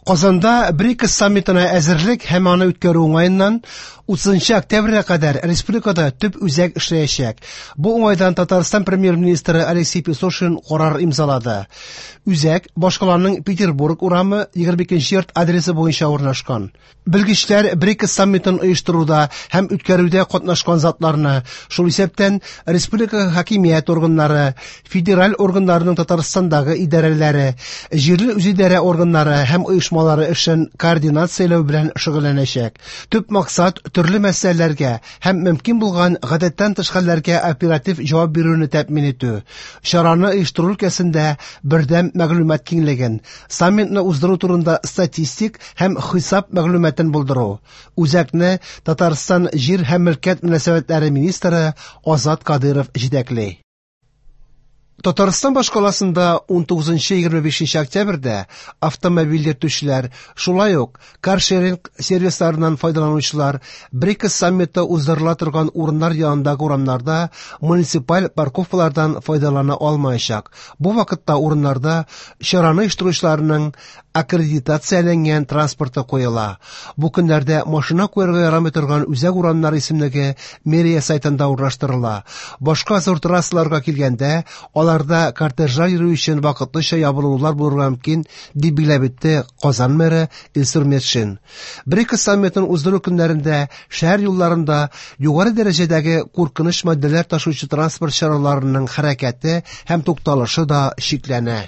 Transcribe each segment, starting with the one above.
Казанда БРИКС саммитына әзерлек һәм аны үткәрү уңаеннан 30 октябрьгә кадәр республикада төп үзәк эшләячәк. Бу уңайдан Татарстан премьер-министры Алексей Песошин карар имзалады. Үзәк башкаланың Петербург урамы 22 йорт адресы буенча урнашкан. Белгечләр БРИКС саммитын оештыруда һәм үткәрүдә катнашкан затларны, шул исәптән республика хакимият органнары, федераль органнарның Татарстандагы идарәләре, җирле үзидарә органнары һәм оешмалары эшен координацияләү белән шөгыльләнәчәк. Төп максат төрле мәсьәләләргә һәм мөмкин булган гадәттән тыш хәлләргә оператив җавап бирүне тәэмин итү. Чараны оештыру өлкәсендә бердәм мәгълүмат киңлеген, саммитны уздыру турында статистик һәм хисап мәгълүматын булдыру. Үзәкне Татарстан җир һәм мөлкәт мөнәсәбәтләре министры Азат Кадыров җитәкли. Татарстан башкаласында 19-25 октябрьдә автомобиль йөртүчеләр, шулай ук каршеринг сервисларыннан файдаланучылар БРИКС саммиты уздырыла торган урыннар янындагы урамнарда муниципаль парковкалардан файдалана алмаячак. Бу вакытта урыннарда чараны оештыручыларның аккредитацияләнгән транспорты куела. Бу көннәрдә машина куярга ярамый торган үзәк урамнар исемлеге мэрия сайтында урнаштырыла. Башка зур трассаларга килгәндә, аларда кортежлар йөрү өчен вакытлыча ябылулар булырга мөмкин, дип билгеләп үтте Казан мэры Илсур Метшин. БРИКС саммитын уздыру көннәрендә шәһәр юлларында югары дәрәҗәдәге куркыныч матдәләр ташучы транспорт чараларының хәрәкәте һәм тукталышы да шикләнә.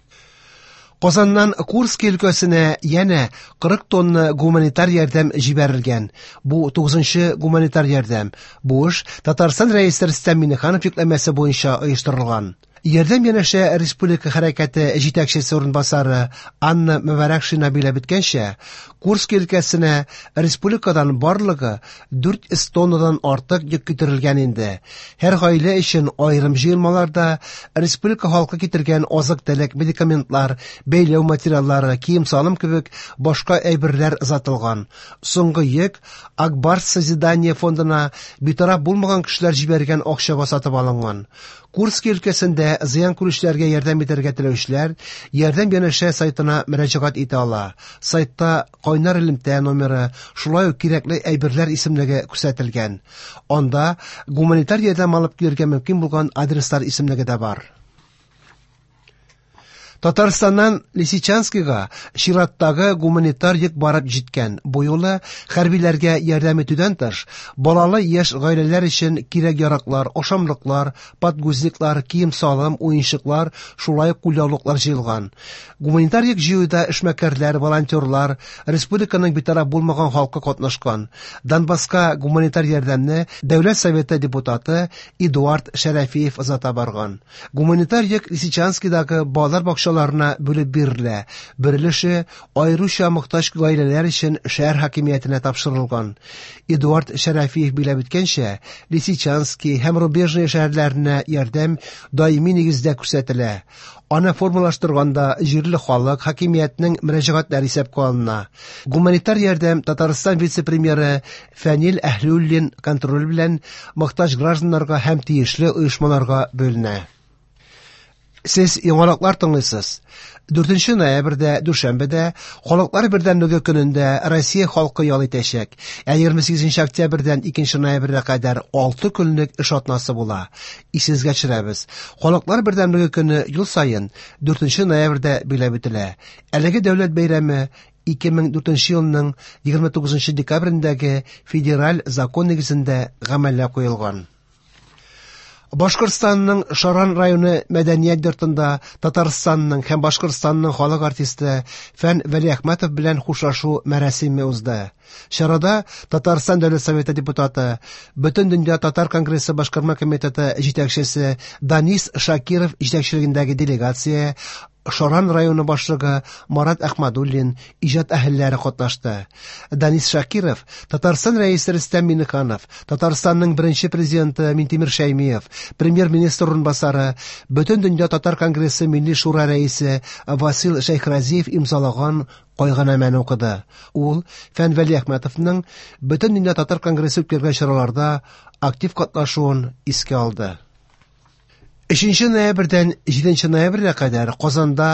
Казаннан Курск өлкәсенә янә 40 тонна гуманитар ярдәм җибәрелгән. Бу 9-нчы гуманитар ярдәм. Бу эш Татарстан рәисе Рөстәм Миңнеханов йөкләмәсе буенча оештырылган. Ярдәм янәшә республика хәрәкәте җитәкчесе урынбасары Анна Мөвәрәкшина билгеләп үткәнчә, Курск өлкәсенә республикадан барлыгы 400 тоннадан артык йөк китерелгән инде. Һәр гаилә өчен аерым җыелмаларда республика халкы китергән азык-төлек, медикаментлар, бәйләү материаллары, кием-салым кебек башка әйберләр озатылган. Соңгы йөк Акбарс созидание фондына битараф булмаган кешеләр җибәргән акчага сатып алынган. Курск өлкәсендә зыян күрүчеләргә ярдәм итәргә теләүчеләр ярдәм янәшә сайтына мөрәҗәгать итә ала. Сайтта кайнар элемтә номеры, шулай ук кирәкле әйберләр исемлеге күрсәтелгән. Анда гуманитар ярдәм алып килергә мөмкин булган адреслар исемлеге дә бар. Татарстаннан Лисичанскига чираттагы гуманитар йөк барып җиткән. Бу юлы хәрбиләргә ярдәм итүдән тыш, балалы яшь гаиләләр өчен кирәк-яраклар, ашамлыклар, подгузниклар, кием-салым, уенчыклар, шулай ук кулъяулыклар җыелган. Гуманитар йөк җыюда эшмәкәрләр, волонтерлар, республиканың битараф булмаган халкы катнашкан. Донбасска гуманитар ярдәмне Дәүләт Советы депутаты Эдуард Шәрәфиев озата барган. Гуманитар йөк Лисичанскидагы балалар бакчаларына бүлеп бирелә. Берилеше аеруча мохтаҗ гаиләләр өчен шәһәр хакимиятенә тапшырылган. Эдуард Шәрәфиев билгеләп үткәнчә, Лисичанский һәм Рубежный шәһәрләренә ярдәм даими нигездә күрсәтелә. Аны формалаштырганда җирле халык хакимиятенең мөрәҗәгатьләре исәпкә алына. Гуманитар ярдәм Татарстан вице-премьеры Фәнил Әһлиуллин контроль белән мохтаҗ гражданнарга һәм тиешле оешмаларга бөленә. Сез яңалыклар тыңлыйсыз. 4 ноябрьдә, дүшәмбедә, Халыклар бердәмлеге көнендә Россия халкы ял итәчәк. 28 октябрьдән 2 ноябрьгә кадәр 6 көнлек эш атнасы була. Исегезгә төшерәбез. Халыклар бердәмлеге көне ел саен 4 ноябрьдә билгеләп үтелә. Әлеге дәүләт бәйрәме 2004 елның 29 декабрендәге федераль закон нигезендә гамәлгә куелган. Башкортстанның Шаран районы мәдәният йортында Татарстанның һәм Башкортстанның халык артисты Фән Вәлиәхмәтов белән хушлашу мәрасиме узды. Чарада Татарстан Дәүләт Советы депутаты, Бөтен дөнья татар конгрессы башкарма комитеты җитәкчесе Данис Шакиров җитәкчелегендәге делегация, Шаран районы башлыгы Марат Әхмәдуллин, иҗат әһелләре катнашты. Данис Шакиров, Татарстан рәисе Рөстәм Миңнеханов, Татарстанның беренче президенты Минтимер Шәймиев, премьер-министр урынбасары, Бөтен дөнья татар конгрессы милли шура рәисе Васил Шәйхразиев имзалаган кайгынаманы укыды. Ул Фән Вәлиәхмәтовның Бөтен дөнья татар конгрессы үткәргән чараларда актив катнашуын искә алды. 3 ноябрьдән 7 ноябрьгә кадәр Казанда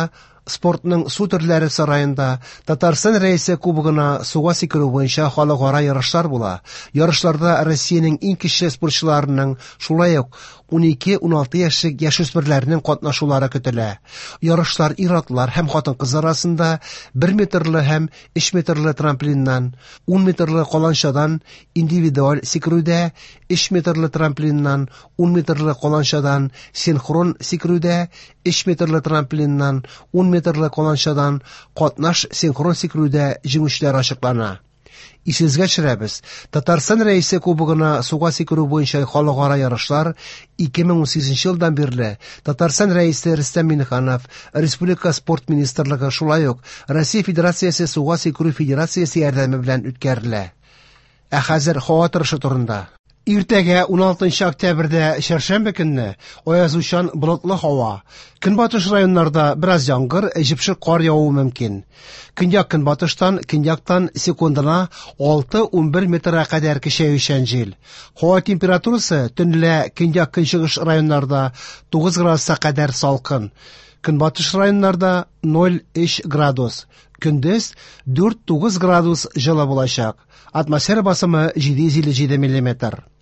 Спортның су төрләре сараенда Татарстан рәисе кубогына суга сикерү буенча халыкара ярышлар була. Ярышларда Россиянең иң көчле спортчыларының, шулай ук 12-16 яшьлек яшүсмерләрнең катнашулары көтелә. Ярышлар ир-атлар һәм хатын-кыз арасында 1 метрлы һәм 3 метрлы трамплиннан, 10 метрлы каланчадан, индивидуаль сикерүдә, 3 метрлы трамплиннан, 10 метрлы каланчадан, синхрон сикерүдә, 3 метрлы трамплиннан, 10 метрлы каланчадан, катнаш синхрон сикерүдә җиңүчеләр ачыклана. Исегезгә төшерәбез. Татарстан рәисе кубогына суга сикерү буенча халыкара ярышлар 2018 елдан бирле Татарстан рәисе Рөстәм Миңнеханов, Республика спорт министрлыгы, шулай ук Россия Федерациясе суга сикерү федерациясе ярдәме белән үткәрелә. Ә хәзер һава торышы турында. Иртәгә 16 октябрьдә чәршәмбе көнне аязучан болытлы һава. Көнбатыш районнарда бераз яңгыр, җепшек кар явуы мөмкин. Көньяк-көнбатыштан, көньяктан секундына 6-11 метрга кадәр көчәючән җил. Һава температурасы төнлә көньяк-көнчыгыш районнарда 9 градуска кадәр салкын. Көнбатыш районнарда 0-3 градус. Көндез 4-9 градус җылы булачак. Атмосфера басымы 757 мм.